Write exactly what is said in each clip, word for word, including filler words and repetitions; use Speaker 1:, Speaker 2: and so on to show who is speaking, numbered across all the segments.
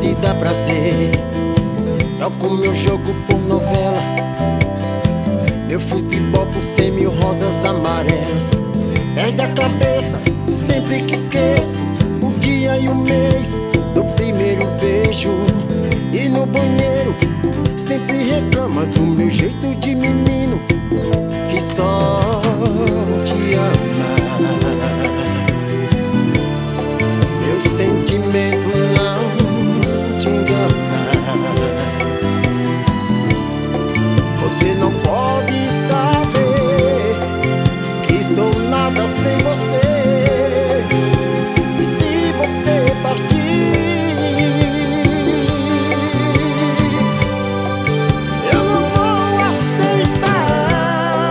Speaker 1: te dar prazer. Troco meu jogo por novela, meu futebol por cem mil rosas amarelas. Perde a cabeça sempre que esqueço o dia e o mês do primeiro beijo. E no banheiro sempre reclama do meu jeito de menino que só te ama. Meu sentimento não te engana. Você não pode saber que sou nada sem você. E se você partir, eu não vou aceitar.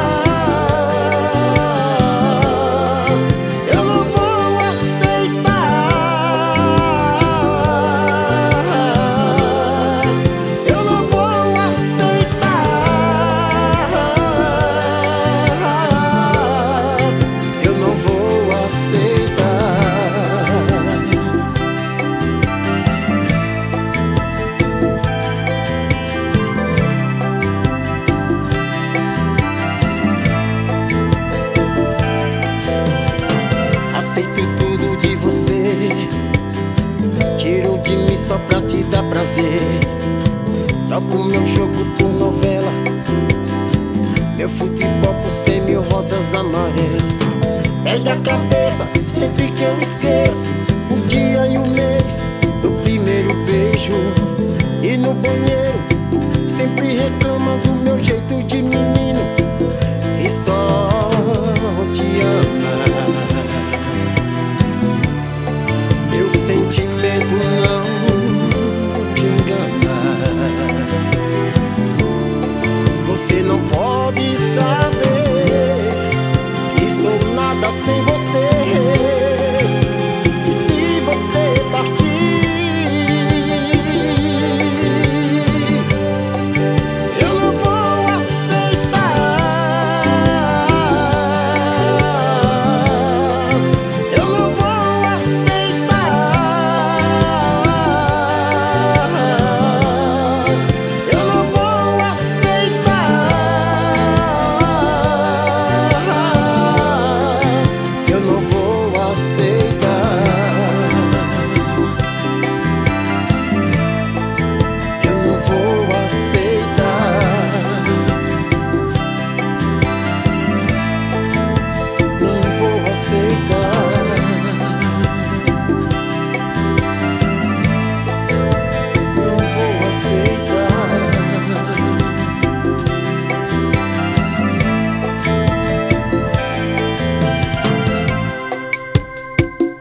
Speaker 1: Eu não vou aceitar. Eu não vou aceitar. Eu não vou aceitar. Aceito tudo de você, tiro de mim só pra te dar prazer. Troco meu jogo por novela, meu futebol por cem mil rosas amarelas. Perde a cabeça sempre que eu esqueço o dia e o mês do primeiro beijo. E no banheiro sempre reclama do meu jeito de menino que só te ama. Meu sentimento não te engana. Você não pode saber que sou nada sem você.